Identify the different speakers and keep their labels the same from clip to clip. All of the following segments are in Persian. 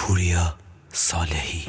Speaker 1: پوریا صالحی.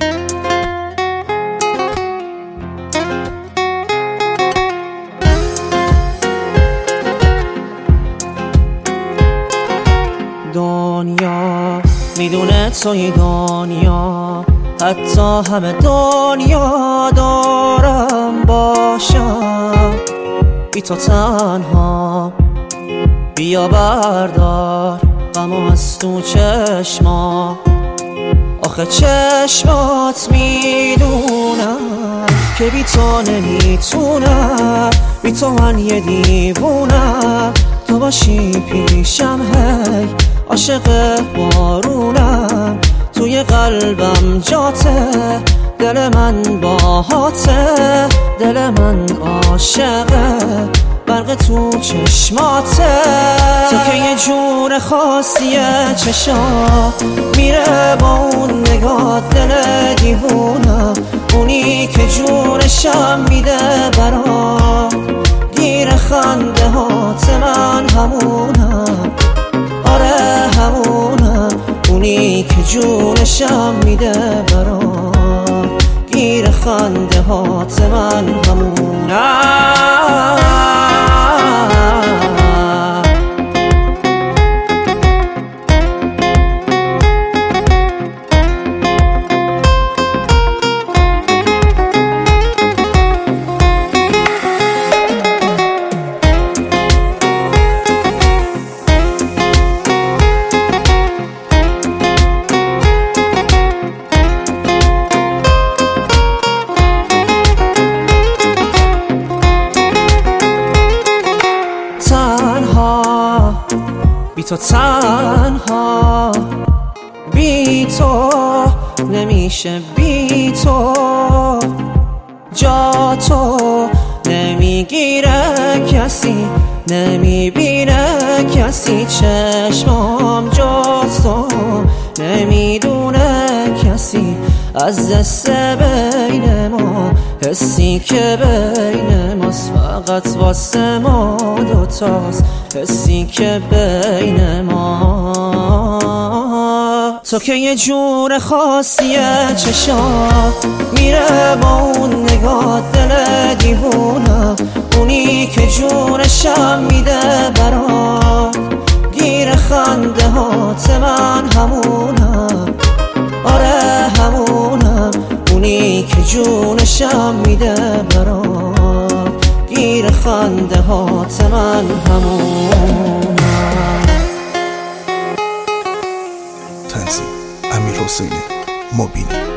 Speaker 2: دنیا میدونه توی دنیا، حتی همه دنیا دارم باشم بی تو تنها. بیا بردار غمو از تو چشما، آخه چشمات میدونم که بی تو نمیتونم، بی تو من یه دیوونم. تو باشی پیشم هی عاشق بارونم، توی قلبم جاته، دل من باهاته، دل من عاشقه، برق تو چشماته. تو که یه جور خاصیه چشا، میره با اون نگاه دل دیوونم، اونی که جونشم میده برام. گیر خنده هات من همونم، آره همونم، اونی که جونشم میده برام. گیر خنده هات من همونم. بی تو تنها، بی تو نمیشه، بی تو جا تو نمیگیره کسی، نمیبینه کسی، چشمام جز تو نمیدونه کسی. از دست بین ما حسی که بین ماست، فقط واسه ما دوتاست، حسی که بین ما. تو که یه جور خاصیه چشا، میره با اون نگاه دل دیوونم، اونی که جونشم میده برام. گیر خنده هات من همونم، آره همونم، اونی که جونشم میده برام. گیر خنده هات من همونم.
Speaker 1: تنظیم: امیرحسین مبینی.